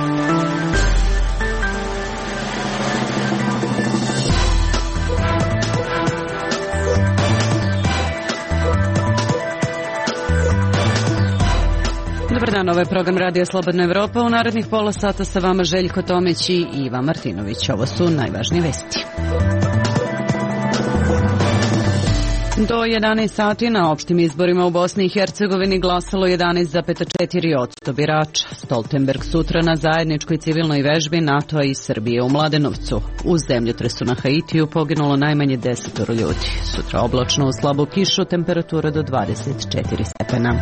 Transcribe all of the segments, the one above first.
Dobar dan, ovo je program Radija Slobodna Evropa. U narednih pola sata sa vama Željko Tomić i Iva Martinović. Ovo su najvažnije vesti. Do 11 sati na opštim izborima u Bosni i Hercegovini glasalo 11,4% birača. Stoltenberg sutra na zajedničkoj civilnoj vežbi NATO-a i Srbije u Mladenovcu. U zemljotresu na Haitiju poginulo najmanje 10 ljudi. Sutra oblačno u slabu kišu, temperatura do 24 stepena.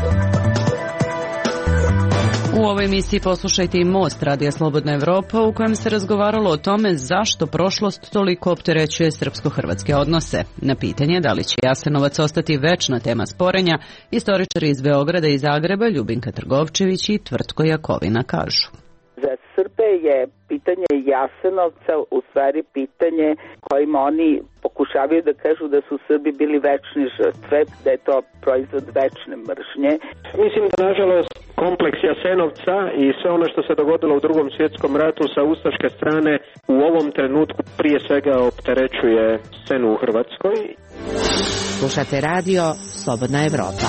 U ovoj emisiji poslušajte i Most Radija Slobodna Evropa, u kojem se razgovaralo o tome zašto prošlost toliko opterećuje srpsko-hrvatske odnose. Na pitanje da li će Jasenovac ostati večna tema sporenja, istoričari iz Beograda i Zagreba Ljubinka Trgovčević i Tvrtko Jakovina kažu. Za Srbe je pitanje Jasenovca u stvari pitanje kojim oni pokušavaju da kažu da su Srbi bili večni žrtve, da je to proizvod večne mržnje. Mislim da nažalost kompleks Jasenovca i sve ono što se dogodilo u Drugom svjetskom ratu sa ustaške strane u ovom trenutku prije svega opterećuje scenu u Hrvatskoj. Slušate radio Slobodna Evropa.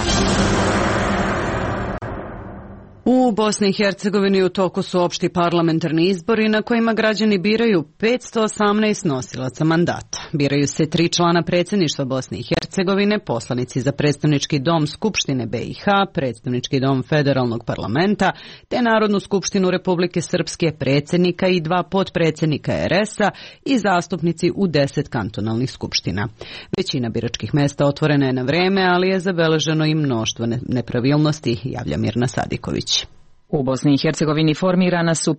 U Bosni i Hercegovini u toku su opšti parlamentarni izbori na kojima građani biraju 518 nosilaca mandata. Biraju se 3 člana predsjedništva Bosne i Hercegovine, poslanici za predstavnički dom Skupštine BiH, predstavnički dom Federalnog parlamenta, te Narodnu skupštinu Republike Srpske, predsjednika i 2 potpredsjednika RS-a i zastupnici u 10 kantonalnih skupština. Većina biračkih mjesta otvorena je na vreme, ali je zabeleženo i mnoštvo nepravilnosti, javlja Mirna Sadiković. U Bosni i Hercegovini formirana su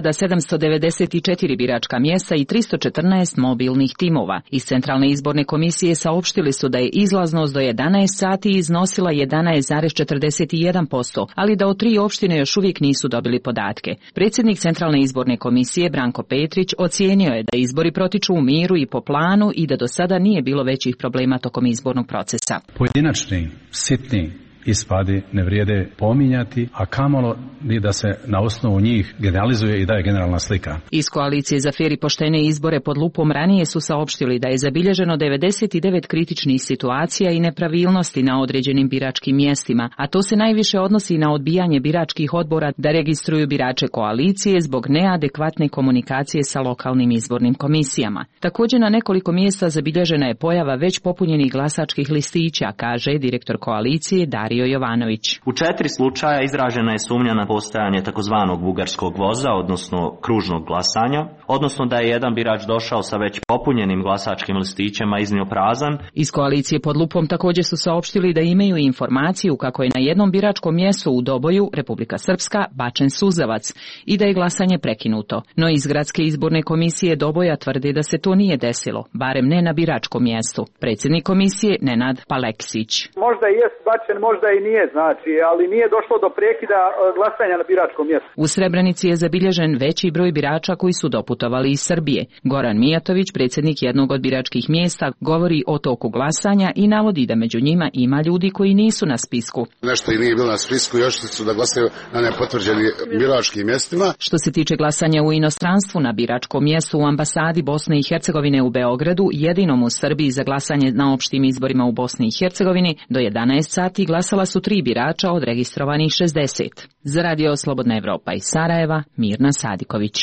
5794 biračka mjesta i 314 mobilnih timova. Iz Centralne izborne komisije saopštili su da je izlaznost do 11 sati iznosila 11,41%, ali da od 3 opštine još uvijek nisu dobili podatke. Predsjednik Centralne izborne komisije Branko Petrić ocijenio je da izbori protiču u miru i po planu i da do sada nije bilo većih problema tokom izbornog procesa. Pojedinačni, sitni ispadi ne vrijede pominjati, a kamolo ni da se na osnovu njih generalizuje i daje generalna slika. Iz koalicije za fer i poštene izbore pod lupom ranije su saopštili da je zabilježeno 99 kritičnih situacija i nepravilnosti na određenim biračkim mjestima, a to se najviše odnosi na odbijanje biračkih odbora da registruju birače koalicije zbog neadekvatne komunikacije sa lokalnim izbornim komisijama. Također na nekoliko mjesta zabilježena je pojava već popunjenih glasačkih listića, kaže direktor koalicije Dario Jovanović. U 4 slučaja izražena je sumnja na postojanje takozvanog bugarskog voza, odnosno kružnog glasanja, odnosno da je jedan birač došao sa već popunjenim glasačkim listićem, a iznio prazan. Iz koalicije pod lupom također su saopštili da imaju informaciju kako je na jednom biračkom mjestu u Doboju, Republika Srpska, bačen suzavac i da je glasanje prekinuto. No iz Gradske izborne komisije Doboja tvrdi da se to nije desilo, barem ne na biračkom mjestu. Predsjednik komisije Nenad Paleksić. Možda je bačen, možda i nije, ali nije došlo do prekida glasanja na biračkom mjestu. U Srebrenici je zabilježen veći broj birača koji su doputovali iz Srbije. Goran Mijatović, predsjednik jednog od biračkih mjesta, govori o toku glasanja i navodi da među njima ima ljudi koji nisu na spisku. Nešto i nije bilo na spisku, još su da glasaju na nepotvrđenim biračkim mjestima. Što se tiče glasanja u inostranstvu, na biračkom mjestu u ambasadi Bosne i Hercegovine u Beogradu, jedinom u Srbiji za glasanje na opštim izborima u Bosni i Hercegovini, do 11 sati glasala su 3 birača od registrovanih 60. Za Radio Slobodna Evropa iz Sarajeva, Mirna Sadiković.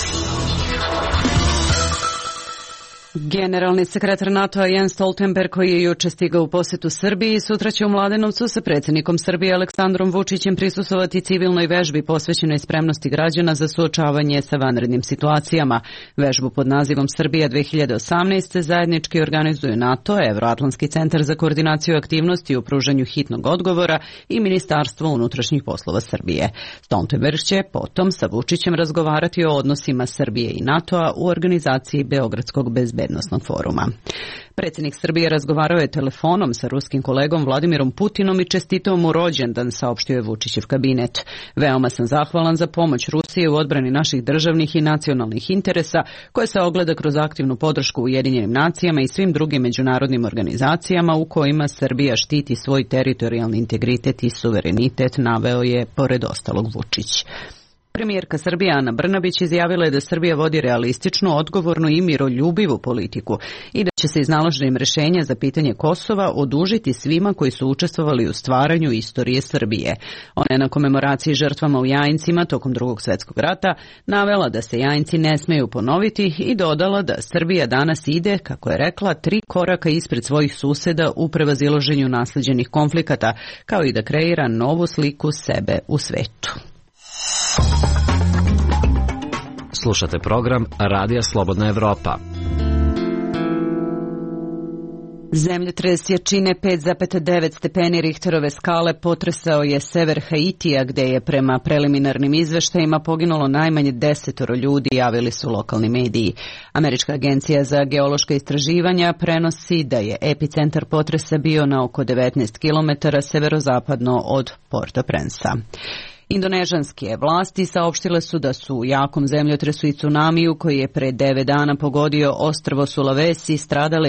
Generalni sekretar NATO-a Jens Stoltenberg, koji je juče stigao u posjetu Srbiji, sutra će u Mladenovcu sa predsjednikom Srbije Aleksandrom Vučićem prisustvovati civilnoj vežbi posvećenoj spremnosti građana za suočavanje sa vanrednim situacijama. Vežbu pod nazivom Srbija 2018 zajednički organizuju NATO, Evroatlantski centar za koordinaciju aktivnosti u pružanju hitnog odgovora i Ministarstvo unutrašnjih poslova Srbije. Stoltenberg će potom sa Vučićem razgovarati o odnosima Srbije i NATO-a u organizaciji Beogradskog bezbednosnog foruma. Predsjednik Srbije razgovarao je telefonom sa ruskim kolegom Vladimirom Putinom i čestitao mu rođendan, saopštio je Vučićev kabinet. Veoma sam zahvalan za pomoć Rusije u odbrani naših državnih i nacionalnih interesa, koje se ogleda kroz aktivnu podršku Ujedinjenim nacijama i svim drugim međunarodnim organizacijama u kojima Srbija štiti svoj teritorijalni integritet i suverenitet, naveo je pored ostalog Vučić. Premijerka Srbije Ana Brnabić izjavila je da Srbija vodi realističnu, odgovornu i miroljubivu politiku i da će se iznalaženjem rješenja za pitanje Kosova odužiti svima koji su učestvovali u stvaranju istorije Srbije. Ona je na komemoraciji žrtvama u Jajincima tokom Drugog svjetskog rata navela da se Jajinci ne smeju ponoviti i dodala da Srbija danas ide, kako je rekla, 3 koraka ispred svojih suseda u prevazilaženju naslijeđenih konflikata, kao i da kreira novu sliku sebe u svetu. Slušate program Radija Slobodna Evropa. Zemljotres jačine 5,9 stepeni Richterove skale potresao je sever Haitija, gde je prema preliminarnim izveštajima poginulo najmanje 10 ljudi, javili su lokalni mediji. Američka agencija za geološka istraživanja prenosi da je epicentar potresa bio na oko 19 km severozapadno od Port-au-Prince-a. Indonežanske vlasti saopštile su da su u jakom zemljotresu i tsunamiju koji je pre 9 dana pogodio ostrvo Sulawesi stradale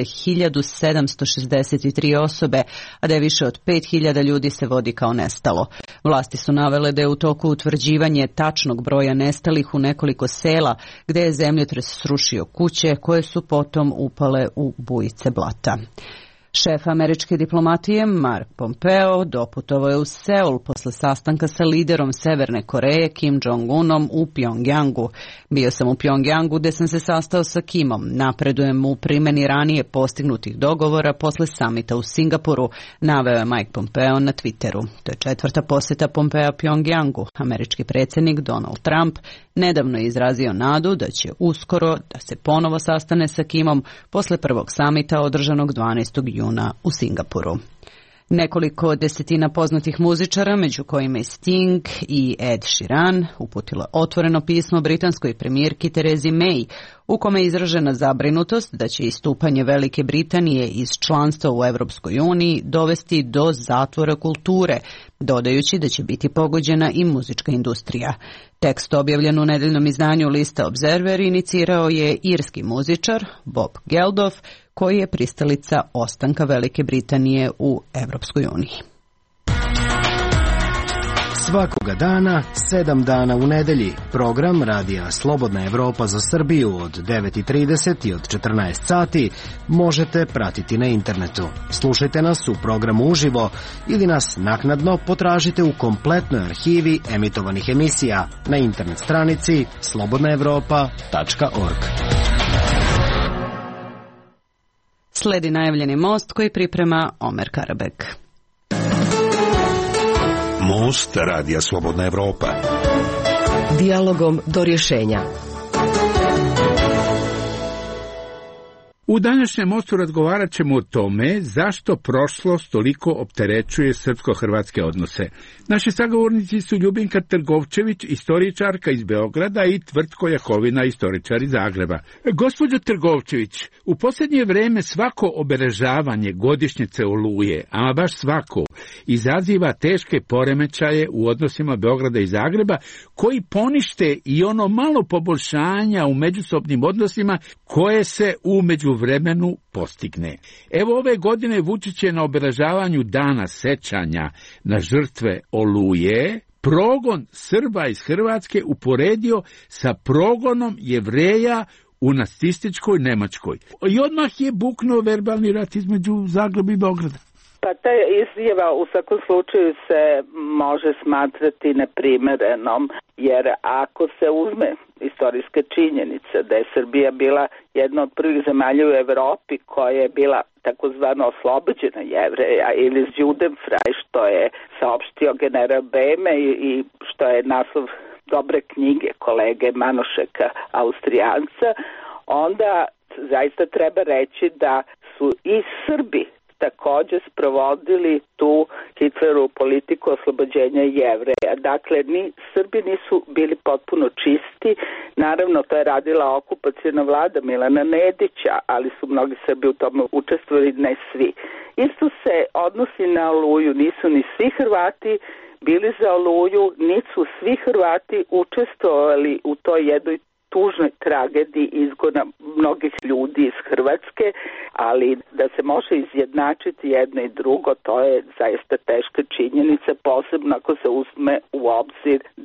1763 osobe, a da je više od 5000 ljudi se vodi kao nestalo. Vlasti su navele da je u toku utvrđivanje tačnog broja nestalih u nekoliko sela gde je zemljotres srušio kuće koje su potom upale u bujice blata. Šef američke diplomatije Mark Pompeo doputovao je u Seul posle sastanka sa liderom Severne Koreje Kim Jong-unom u Pjongjangu. Bio sam u Pjongjangu gde sam se sastao sa Kimom. Napredujem u primjeni ranije postignutih dogovora posle samita u Singapuru, naveo je Mike Pompeo na Twitteru. To je 4. posjeta Pompea Pjongjangu. Američki predsjednik Donald Trump nedavno je izrazio nadu da će uskoro da se ponovo sastane sa Kimom posle prvog samita održanog 12. juna u Singapuru. Nekoliko desetina poznatih muzičara, među kojima je Sting i Ed Sheeran, uputilo otvoreno pismo britanskoj premijerki Terezi May, u kome je izražena zabrinutost da će istupanje Velike Britanije iz članstva u Europskoj uniji dovesti do zatvora kulture, dodajući da će biti pogođena i muzička industrija. Tekst objavljen u nedeljnom izdanju lista Observer inicirao je irski muzičar Bob Geldof, koji je pristalica ostanka Velike Britanije u Europskoj uniji. Svakoga dana, 7 dana u nedelji, program Radija Slobodna Evropa za Srbiju od 9:30 i od 14 sati možete pratiti na internetu. Slušajte nas u programu uživo ili nas naknadno potražite u kompletnoj arhivi emitovanih emisija na internet stranici slobodnaevropa.org. Sledi najavljeni most koji priprema Omer Karabek. Most Radija Slobodna Evropa. Dijalogom do rješenja. U današnjem mostu razgovarat ćemo o tome zašto prošlost toliko opterećuje srpsko-hrvatske odnose. Naši sagovornici su Ljubinka Trgovčević, istoričarka iz Beograda, i Tvrtko Jakovina, istoričar iz Zagreba. Gospođo Trgovčević, u posljednje vrijeme svako obeležavanje godišnjice Oluje, ama baš svako, izaziva teške poremećaje u odnosima Beograda i Zagreba, koji ponište i ono malo poboljšanja u međusobnim odnosima koje se u međuvremenu postigne. Evo ove godine Vučić je na obeležavanju dana sećanja na žrtve Oluje progon Srba iz Hrvatske uporedio sa progonom Jevreja u nacističkoj Nemačkoj. I odmah je buknuo verbalni rat između Zagreba i Beograda. Pa ta izjava u svakom slučaju se može smatrati neprimerenom, jer ako se uzme istorijske činjenice da je Srbija bila jedna od prvih zemalja u Evropi koja je bila takozvano oslobođena Jevreja ili Judenfrei, što je saopštio general Beme i što je naslov dobre knjige kolege Manošeka, Austrijanca, onda zaista treba reći da su i Srbi također sprovodili tu Hitlerovu politiku oslobođenja Jevreja. Dakle, ni Srbi nisu bili potpuno čisti. Naravno, to je radila okupacijna vlada Milana Nedića, ali su mnogi Srbi u tome učestvovali, ne svi. Isto se odnosi na Oluju. Nisu ni svi Hrvati bili za Oluju, niti su svi Hrvati učestvovali u toj jednoj tužnoj tragediji izgona mnogih ljudi iz Hrvatske, ali da se može izjednačiti jedno i drugo, to je zaista teška činjenica, posebno ako se uzme u obzir da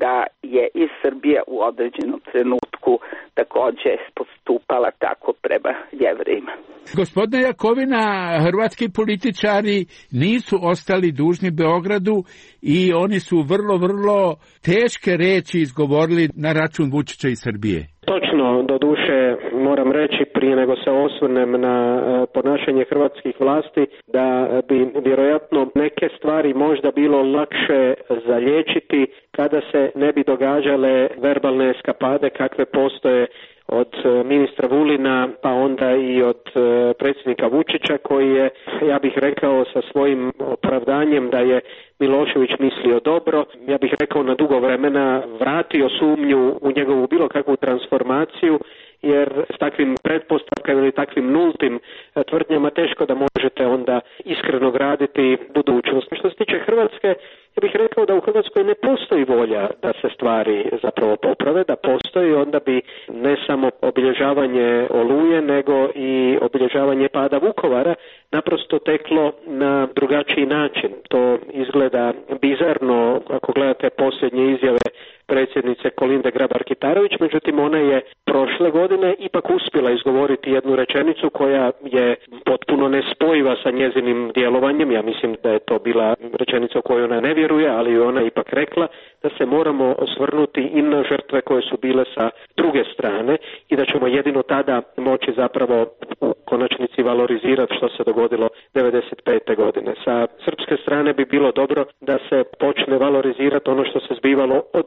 je i Srbija u određenom trenutku takođe postupala tako prema Jevrejima. Gospodine Jakovina, hrvatski političari nisu ostali dužni Beogradu i oni su vrlo teške reči izgovorili na račun Vučića i Srbije. Točno, doduše moram reći prije nego se osvrnem na ponašanje hrvatskih vlasti da bi vjerojatno neke stvari možda bilo lakše zaliječiti kada se ne bi događale verbalne eskapade kakve postoje od ministra Vulina pa onda i od predsjednika Vučića koji je, ja bih rekao, sa svojim opravdanjem da je Milošević mislio dobro, ja bih rekao na dugo vremena vratio sumnju u njegovu bilo kakvu transformaciju, jer s takvim pretpostavkama ili takvim nultim tvrdnjama teško da možete onda iskreno graditi budućnost. Što se tiče Hrvatske, ja bih rekao da u Hrvatskoj ne postoji volja da se stvari zapravo poprave, da postoji, onda bi ne samo obilježavanje Oluje, nego i obilježavanje pada Vukovara naprosto teklo na drugačiji način. To izgleda bizarno ako gledate posljednje izjave predsjednice Kolinde Grabar-Kitarović, međutim ona je prošle godine ipak uspjela izgovoriti jednu rečenicu koja je potpuno nespojiva sa njezinim djelovanjem. Ja mislim da je to bila rečenica u kojoj ona ne vjeruje, ali je ona ipak rekla da se moramo osvrnuti i na žrtve koje su bile sa druge strane i da ćemo jedino tada moći zapravo u konačnici valorizirati što se dogodilo 1995. godine. Sa srpske strane bi bilo dobro da se počne valorizirati ono što se zbivalo od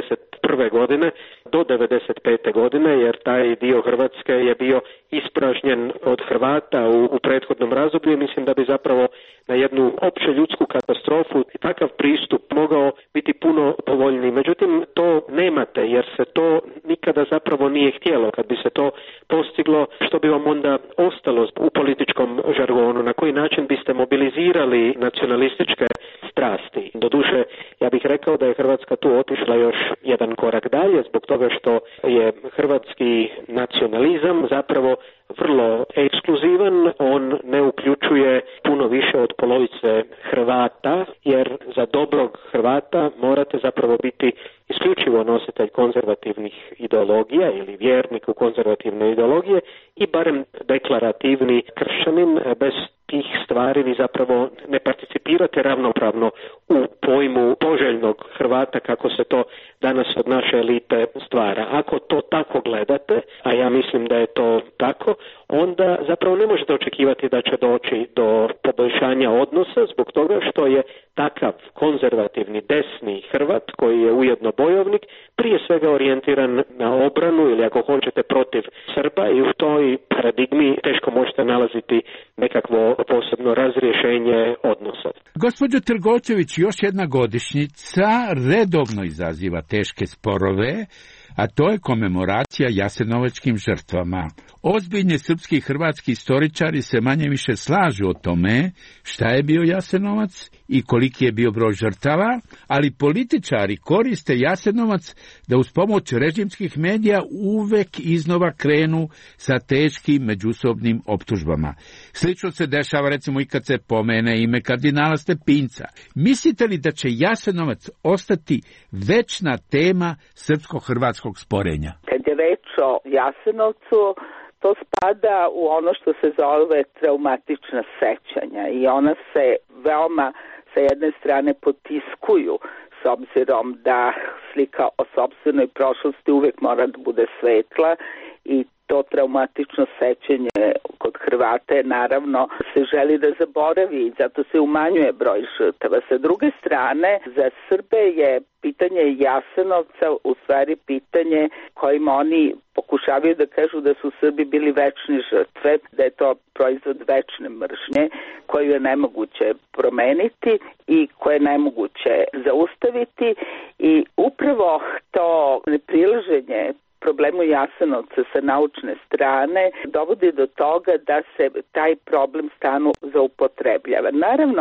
1991. godine do 1995. godine, jer taj dio Hrvatske je bio ispražnjen od Hrvata u prethodnom razdoblju i mislim da bi zapravo na jednu opće ljudsku katastrofu i takav pristup mogao biti puno povoljniji. Međutim, to nemate jer se to nikada zapravo nije htjelo. Kad bi se to postiglo, što bi vam onda ostalo u političkom žargonu? Na koji način biste mobilizirali nacionalističke strasti? Doduše, ja bih rekao da je Hrvatska tu otišla još jedan korak dalje zbog toga što je hrvatski nacionalizam zapravo vrlo ekskluzivan, on ne uključuje puno više od polovice Hrvata, jer za dobrog Hrvata morate zapravo biti isključivo nositelj konzervativnih ideologija ili vjernik u konzervativne ideologije i barem deklarativni kršćanin. Bez tih stvari vi zapravo ne participirate ravnopravno u pojmu poželjnog Hrvata kako se to danas od naše elite stvara. Ako to tako gledate, a ja mislim da je to tako, onda zapravo ne možete očekivati da će doći do poboljšanja odnosa zbog toga što je takav konzervativni desni Hrvat koji je ujedno bojovnik prije svega orijentiran na obranu ili ako hoćete protiv Srba i u toj paradigmi teško možete nalaziti nekakvo posebno razrješenje odnosa. Gospođo Trgovčević, još jedna godišnjica redovno izaziva teške sporove, a to je komemoracija jasenovačkim žrtvama. Ozbiljni srpski i hrvatski istoričari se manje više slažu o tome šta je bio Jasenovac i koliki je bio broj žrtava, ali političari koriste Jasenovac da uz pomoć režimskih medija uvek iznova krenu sa teškim međusobnim optužbama. Slično se dešava recimo i kad se pomene ime kardinala Stepinca. Mislite li da će Jasenovac ostati večna tema srpsko-hrvatskog sporenja? Kad je reč o Jasenovcu, to spada u ono što se zove traumatična sećanja i ona se veoma sa jedne strane potiskuju s obzirom da slika o sopstvenoj prošlosti uvek mora da bude svetla i to traumatično sećanje kod Hrvata je naravno se želi da zaboravi i zato se umanjuje broj žrtava. Sa druge strane, za Srbe je pitanje Jasenovca u stvari pitanje kojim oni pokušavaju da kažu da su Srbi bili večni žrtve, da je to proizvod večne mržnje koju je nemoguće promeniti i koje je nemoguće zaustaviti i upravo to neprilaženje problemu Jasenovca sa naučne strane dovodi do toga da se taj problem stanu zaupotrebljava. Naravno,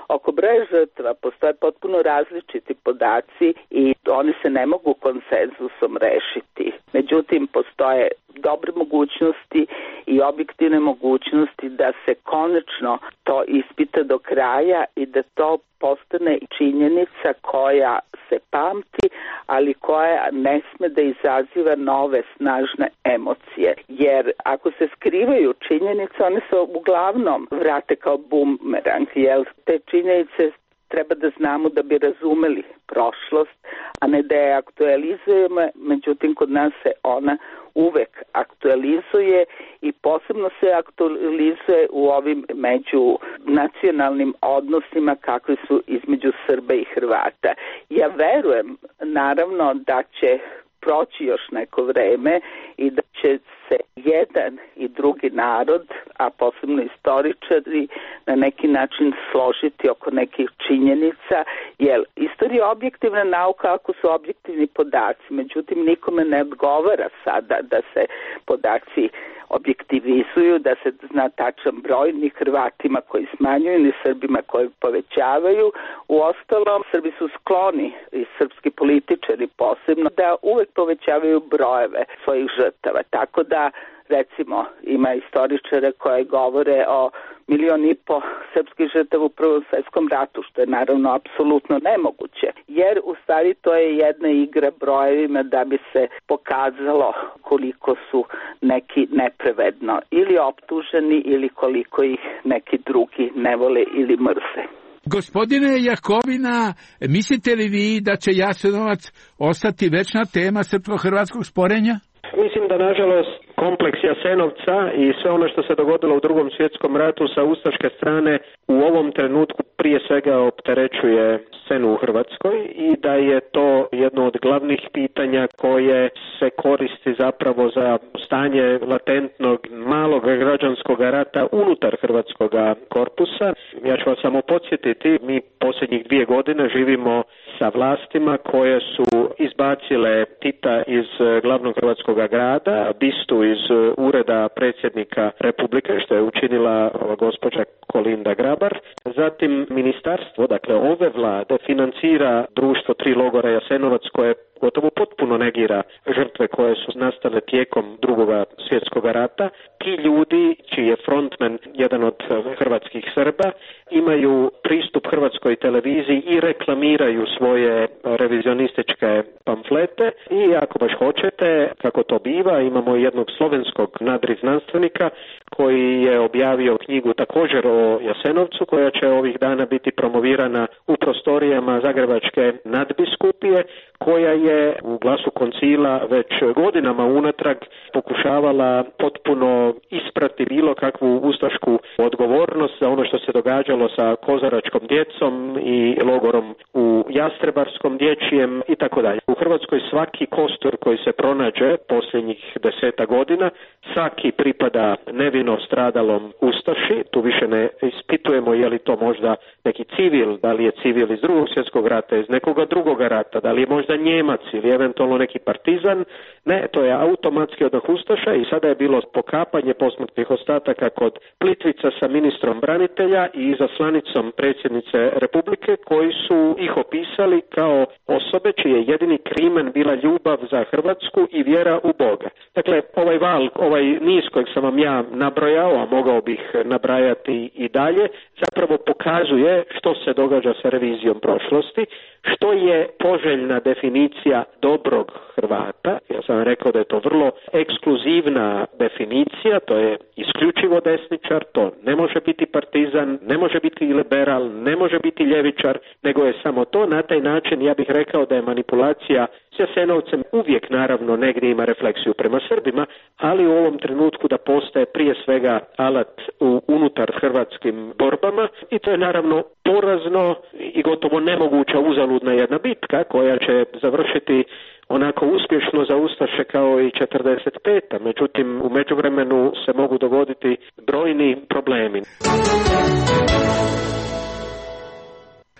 Oko broja žrtava postoje potpuno različiti podaci i oni se ne mogu konsenzusom rešiti. Međutim, postoje dobre mogućnosti i objektivne mogućnosti da se konačno to ispita do kraja i da to postane činjenica koja se pamti, ali koja ne sme da izaziva nove snažne emocije. Jer ako se skrivaju činjenice, one se uglavnom vrate kao bumerang, jer te činjenice treba da znamo da bi razumeli prošlost, a ne da je aktualizujemo. Međutim, kod nas se ona uvek aktualizuje i posebno se aktualizuje u ovim međunacionalnim odnosima kakvi su između Srba i Hrvata. Ja verujem, naravno, da će proći još neko vreme i da će se jedan i drugi narod, a posebno istoričari, na neki način složiti oko nekih činjenica, jer istorija je objektivna nauka ako su objektivni podaci, međutim nikome ne odgovara sada da se podaci objektivizuju, da se zna tačan broj, ni Hrvatima koji smanjuju, ni Srbima koji povećavaju. Uostalom, Srbi su skloni, i srpski političari posebno, da uvek povećavaju brojeve svojih žrtava. Tako da, recimo, ima istoričare koje govore o 1,5 miliona srpskih žrtava u Prvom svetskom ratu, što je naravno apsolutno nemoguće. Jer u stvari to je jedna igra brojevima da bi se pokazalo koliko su neki nepravedno ili optuženi ili koliko ih neki drugi ne vole ili mrze. Gospodine Jakovina, mislite li vi da će Jasenovac ostati večna tema srpsko-hrvatskog sporenja? Mislim da, nažalost, kompleks Jasenovca i sve ono što se dogodilo u Drugom svjetskom ratu sa ustaške strane u ovom trenutku prije svega opterećuje scenu u Hrvatskoj i da je to jedno od glavnih pitanja koje se koristi zapravo za stanje latentnog malog građanskog rata unutar hrvatskog korpusa. Ja ću vas samo podsjetiti, mi posljednjih 2 godine živimo sa vlastima koje su izbacile Tita iz glavnog hrvatskog grada, bistu iz ureda predsjednika Republike, što je učinila gospođa Kolinda Grabar. Zatim ministarstvo, dakle ove vlade, financira društvo 3 logora Jasenovac koje gotovo potpuno negira žrtve koje su nastale tijekom Drugog svjetskog rata. Ti ljudi, čiji je frontman jedan od hrvatskih Srba, imaju pristup hrvatskoj televiziji i reklamiraju svoje revizionističke pamflete i ako baš hoćete, kako to biva, imamo jednog slovenskog nadriznanstvenika koji je objavio knjigu također o Jasenovcu koja će ovih dana biti promovirana u prostorijama Zagrebačke nadbiskupije, koja je u Glasu koncila već godinama unatrag pokušavala potpuno isprati bilo kakvu ustašku odgovornost za ono što se događalo sa kozaračkom djecom i logorom u Jastrebarskom dječjem i tako dalje. U Hrvatskoj svaki kostur koji se pronađe posljednjih 10 godina, svaki pripada nevino stradalom ustaši. Tu više ne ispitujemo je li to možda neki civil, da li je civil iz Drugog svjetskog rata, iz nekoga drugoga rata, da li je možda Njemac ili eventualno neki partizan. Ne, to je automatski odmah ustaša i sada je bilo pokapanje posmrtnih ostataka kod Plitvica sa ministrom branitelja i izaslanicom predsjednice Republike koji su ih opisali kao osobe čiji je jedini krimen bila ljubav za Hrvatsku i vjera u Boga. Dakle, ovaj val, ovaj niz kojeg sam vam ja nabrojao, a mogao bih nabrajati i dalje, zapravo pokazuje što se događa sa revizijom prošlosti, što je poželjna definicija dobrog Hrvata. Ja sam rekao da je to vrlo ekskluzivna definicija, to je isključivo desničar, to ne može biti partizan, ne može biti liberal, ne može biti ljevičar, nego je samo to. Na taj način ja bih rekao da je manipulacija s Jasenovcem uvijek naravno negdje ima refleksiju prema Srbima, ali u ovom trenutku da postaje prije svega alat unutar hrvatskim borbama i to je naravno porazno i gotovo nemoguća uzaludna jedna bitka koja će završiti onako uspješno za ustaše kao i 45. Međutim, u međuvremenu se mogu dogoditi brojni problemi.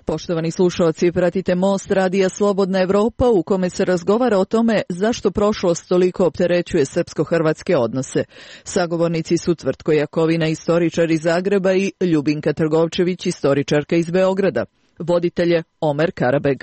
Poštovani slušalci, pratite Most Radija Slobodna Evropa u kome se razgovara o tome zašto prošlost toliko opterećuje srpsko-hrvatske odnose. Sagovornici su Tvrtko Jakovina, istoričar iz Zagreba, i Ljubinka Trgovčević, istoričarka iz Beograda. Voditelj je Omer Karabeg.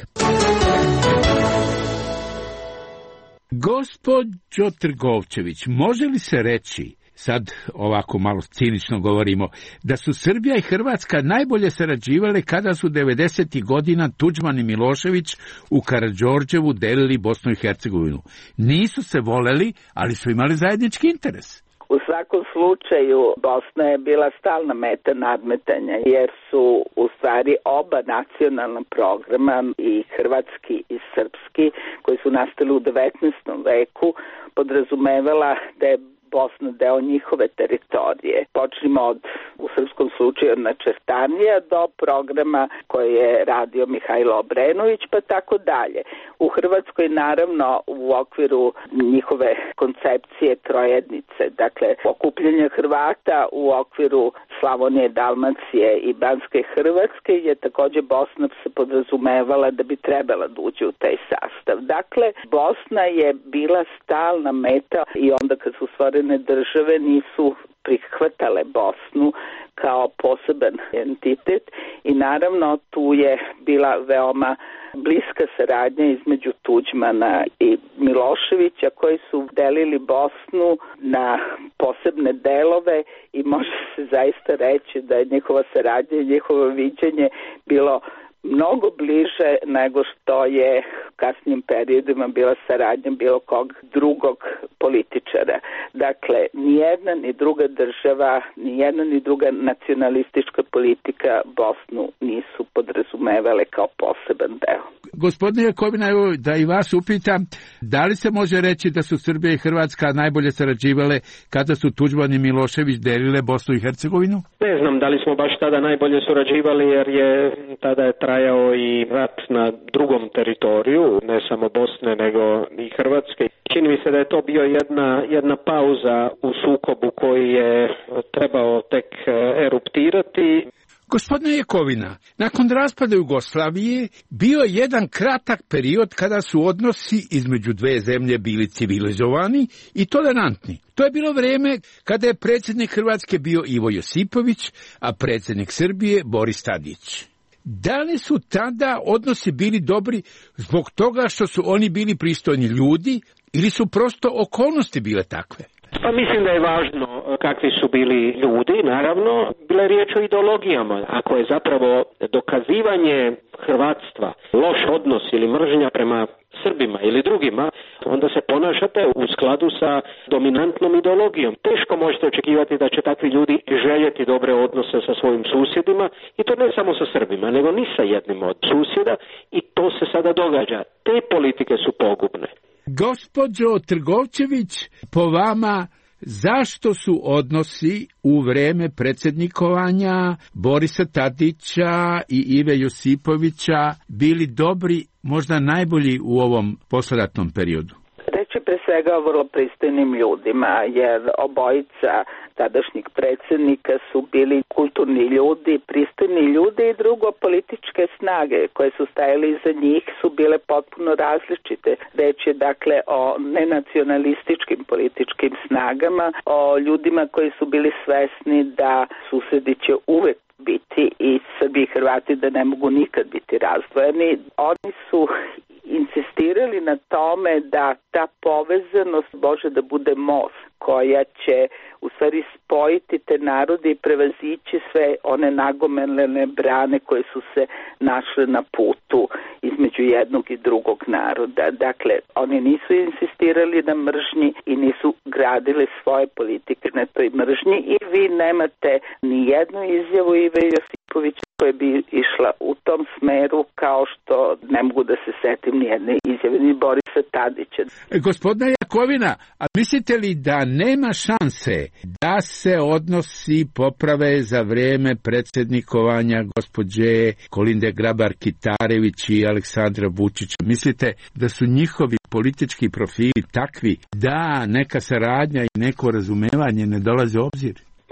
Gospođo Trgovčević, može li se reći, sad ovako malo cinično govorimo, da su Srbija i Hrvatska najbolje sarađivale kada su 90. godina Tuđman i Milošević u Karađorđevu delili Bosnu i Hercegovinu? Nisu se voleli, ali su imali zajednički interes. U svakom slučaju Bosna je bila stalna meta nadmetanja, jer su u stvari oba nacionalna programa, i hrvatski i srpski, koji su nastali u 19. veku, podrazumevala da je Bosna deo njihove teritorije. Počnimo u srpskom slučaju od načrtanija do programa koje je radio Mihajlo Obrenović, pa tako dalje. U Hrvatskoj naravno u okviru njihove koncepcije trojednice, dakle okupljanje Hrvata u okviru Slavonije, Dalmacije i Banske Hrvatske, je takođe Bosna se podrazumevala da bi trebala da uđe u taj sastav. Dakle, Bosna je bila stalna meta i onda kad su stvorene države nisu prihvatale Bosnu kao poseban entitet i naravno tu je bila veoma bliska saradnja između Tuđmana i Miloševića, koji su delili Bosnu na posebne delove i može se zaista reći da je njihova saradnja i njihovo viđenje bilo mnogo bliže nego što je u kasnijim periodima bila saradnja bilo kog drugog političara. Dakle, ni jedna ni druga država, ni jedna ni druga nacionalistička politika Bosnu nisu podrazumevale kao poseban deo. Gospodine Jakovina, evo da i vas upitam, da li se može reći da su Srbija i Hrvatska najbolje sarađivale kada su Tuđman i Milošević delile Bosnu i Hercegovinu? Ne znam da li smo baš tada najbolje surađivali, jer je tada je trajao i rat na drugom teritoriju, ne samo Bosne nego i Hrvatske. Čini mi se da je to bio jedna pauza u sukobu koji je trebao tek eruptirati. Gospodine Jakovina, nakon raspada Jugoslavije bio je jedan kratak period kada su odnosi između dve zemlje bili civilizovani i tolerantni. To je bilo vreme kada je predsjednik Hrvatske bio Ivo Josipović, a predsjednik Srbije Boris Tadić. Da li su tada odnosi bili dobri zbog toga što su oni bili pristojni ljudi ili su prosto okolnosti bile takve? Pa mislim da je važno kakvi su bili ljudi, naravno, bila je riječ o ideologijama. Ako je zapravo dokazivanje hrvatstva loš odnos ili mržnja prema Srbima ili drugima, onda se ponašate u skladu sa dominantnom ideologijom. Teško možete očekivati da će takvi ljudi željeti dobre odnose sa svojim susjedima, i to ne samo sa Srbima, nego ni sa jednim od susjeda, i to se sada događa. Te politike su pogubne. Gospođo Trgovčević, po vama, zašto su odnosi u vreme predsjednikovanja Borisa Tadića i Ive Josipovića bili dobri, možda najbolji u ovom posleratnom periodu? Reći pre svega o vrlo pristojnim ljudima, jer obojica tadašnjih predsjednika su bili kulturni ljudi, pristojni ljudi, i drugo, političke snage koje su stajale iza njih su bile potpuno različite. Reč je dakle o nenacionalističkim političkim snagama, o ljudima koji su bili svesni da susedi će uvek biti i Srbi i Hrvati da ne mogu nikad biti razdvojeni. Oni su insistirali na tome da ta povezanost može da bude most koja će u stvari spojiti te narode i prevazići sve one nagomilane brane koje su se našle na putu između jednog i drugog naroda. Dakle, oni nisu insistirali na mržnji i nisu gradili svoje politike na toj mržnji, i vi nemate ni jednu izjavu Ive Josipovića koja bi išla u tom smeru, kao što ne mogu da se setim ni jedne izjave ni Borisa Tadića. Gospodina Jakovina, a mislite li da nema šanse da se odnosi poprave za vreme predsjednikovanja gospođe Kolinde Grabar-Kitarević i Aleksandra Vučića? Mislite da su njihovi politički profili takvi da neka saradnja i neko razumevanje ne dolaze u obzir?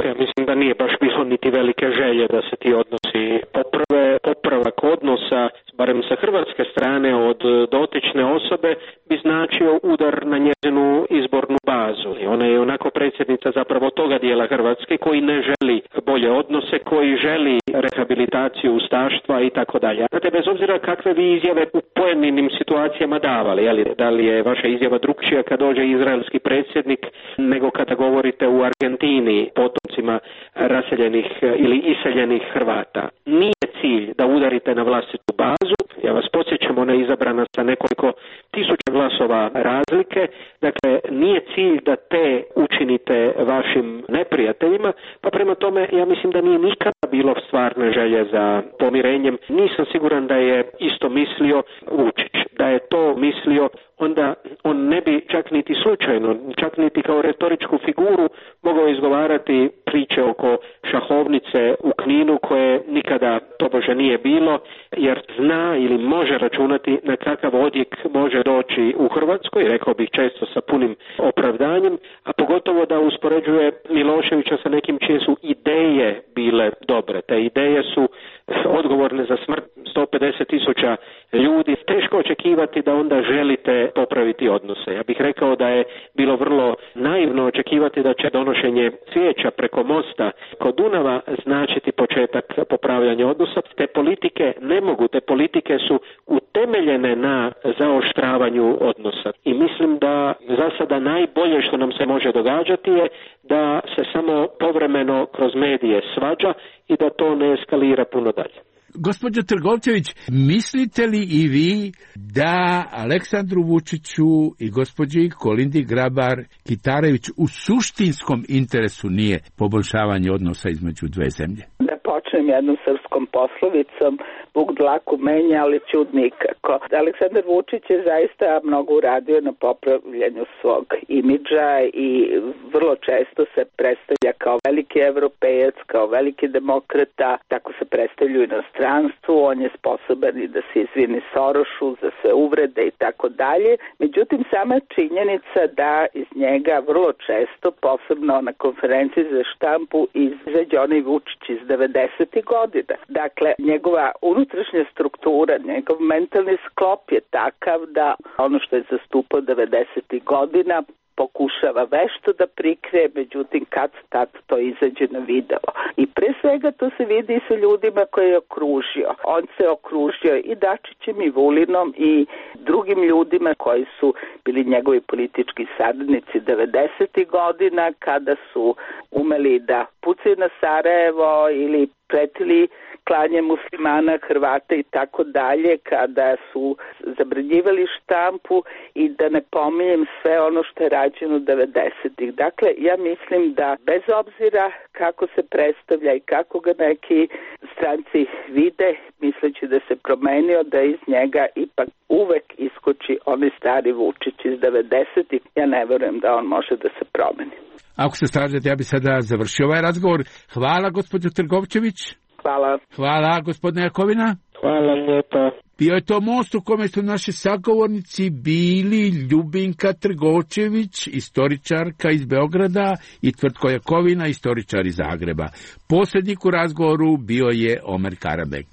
Ja mislim da nije baš bilo niti velike želje da se ti odnosi poprave. Popravak odnosa, barem sa hrvatske strane od dotične osobe, bi značio udar na njezinu izbornu bazu. I ona je onako predsjednica zapravo toga dijela Hrvatske koji ne želi bolje odnose, koji želi rehabilitaciju ustaštva i tako dalje. Znate, bez obzira kakve vi izjave u pojedinim situacijama davali, da li je vaša izjava drukčija kad dođe izraelski predsjednik nego kada govorite u Argentini potomcima raseljenih ili iseljenih Hrvata. Nije cilj da udarite na vlastitu bazu. Ja vas podsjećam, ona je izabrana sa nekoliko tisuća glasova razlike. Dakle, nije cilj da te učinite vašim neprijateljima, pa prema tome ja mislim da nije nikada bilo stvarne želje za pomirenjem. Nisam siguran da je isto mislio Vučić. Da je to mislio, onda on ne bi čak niti slučajno, čak niti kao retoričku figuru mogao izgovarati priče oko šahovnice u Kninu koje nikada tobože nije bilo, jer zna ili može računati na kakav odjek može doći u Hrvatskoj, rekao bih često sa punim opravdanjem, a pogotovo da uspoređuje Miloševića sa nekim čije su ideje bile dobre. Te ideje su odgovorne za smrt 150.000 ljudi. Teško očekivati da onda želite popraviti odnose. Ja bih rekao da je bilo vrlo naivno očekivati da će donošenje cvijeća preko mosta kod Dunava značiti početak popravljanja odnosa. Te politike ne mogu, te politike su utemeljene na zaoštravanju odnosa. I mislim da za sada najbolje što nam se može događati je da se samo povremeno kroz medije svađa i da to ne eskalira puno dalje. Gospođo Trgovčević, mislite li i vi da Aleksandru Vučiću i gospođi Kolindi Grabar-Kitarović u suštinskom interesu nije poboljšavanje odnosa između dve zemlje? Da počnem jednom srpskom poslovicom, Bog dlaku menja, ali čud nikako. Aleksandar Vučić je zaista mnogo uradio na popravljanju svog imidža i vrlo često se predstavlja kao veliki evropejac, kao veliki demokrata, tako se predstavlja u inostranstvu, on je sposoban i da se izvini Sorošu za sve uvrede i tako dalje. Međutim, sama činjenica da iz njega vrlo često, posebno na konferenciji za štampu, izađe onaj Vučić iz 90. godina. Dakle, njegova unutrašnja struktura, njegov mentalni sklop je takav da ono što je zastupao 90. godina pokušava vešto da prikrije, međutim kad to izađe na video. I pre svega to se vidi i sa ljudima koje je okružio. On se okružio i Dačićem i Vulinom i drugim ljudima koji su bili njegovi politički saradnici 90. godina kada su umeli da pucaju na Sarajevo ili pretili klanje muslimana, Hrvata i tako dalje, kada su zabranjivali štampu i da ne pominjem sve ono što je rađeno 90-ih. Dakle, ja mislim da bez obzira kako se predstavlja i kako ga neki stranci vide, misleći da se promenio, da iz njega ipak uvek iskoči onaj stari Vučić iz 90-ih. Ja ne verujem da on može da se promeni. Ako se slažete, ja bi sada završio ovaj razgovor. Hvala, gospođo Trgovčević. Hvala. Hvala, gospodine Jakovina. Hvala lijepa. Bio je to most u kome su naši sagovornici bili Ljubinka Trgovčević, istoričarka iz Beograda, i Tvrtko Jakovina, istoričar iz Zagreba. Posrednik u razgovoru bio je Omer Karabek.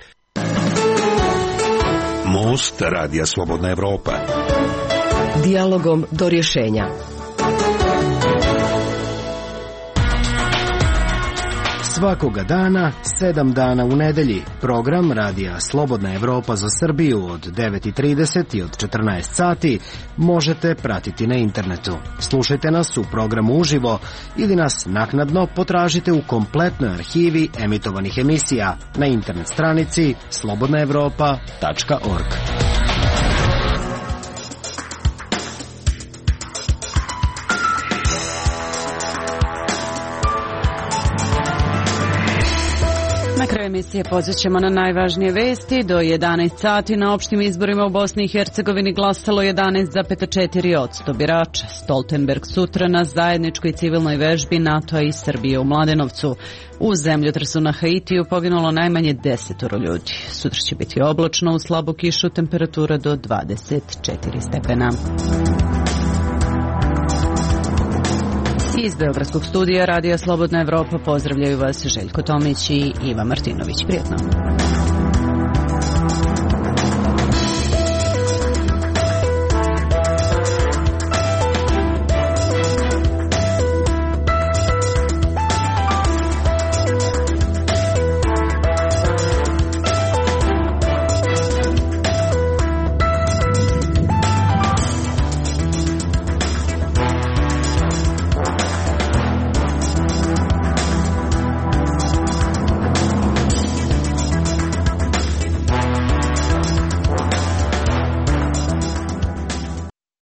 Most Radija Slobodna Evropa. Dijalogom do rješenja. Svakoga dana, 7 dana u nedelji, program Radija Slobodna Evropa za Srbiju od 9:30 i od 14 sati možete pratiti na internetu. Slušajte nas u programu uživo ili nas naknadno potražite u kompletnoj arhivi emitovanih emisija na internet stranici slobodnaevropa.org. Na kraju emisije podsjećamo na najvažnije vesti. Do 11 sati na opštim izborima u Bosni i Hercegovini glasalo 11,4% birača. Stoltenberg sutra na zajedničkoj civilnoj vežbi NATO-a i Srbije u Mladenovcu. U zemljotresu na Haitiju poginulo najmanje 10 ljudi. Sutra će biti oblačno, uz slabu kišu, temperatura do 24 stepena. Iz Beogradskog studija Radija Slobodna Evropa pozdravljaju vas Željko Tomić i Iva Martinović. Prijetno.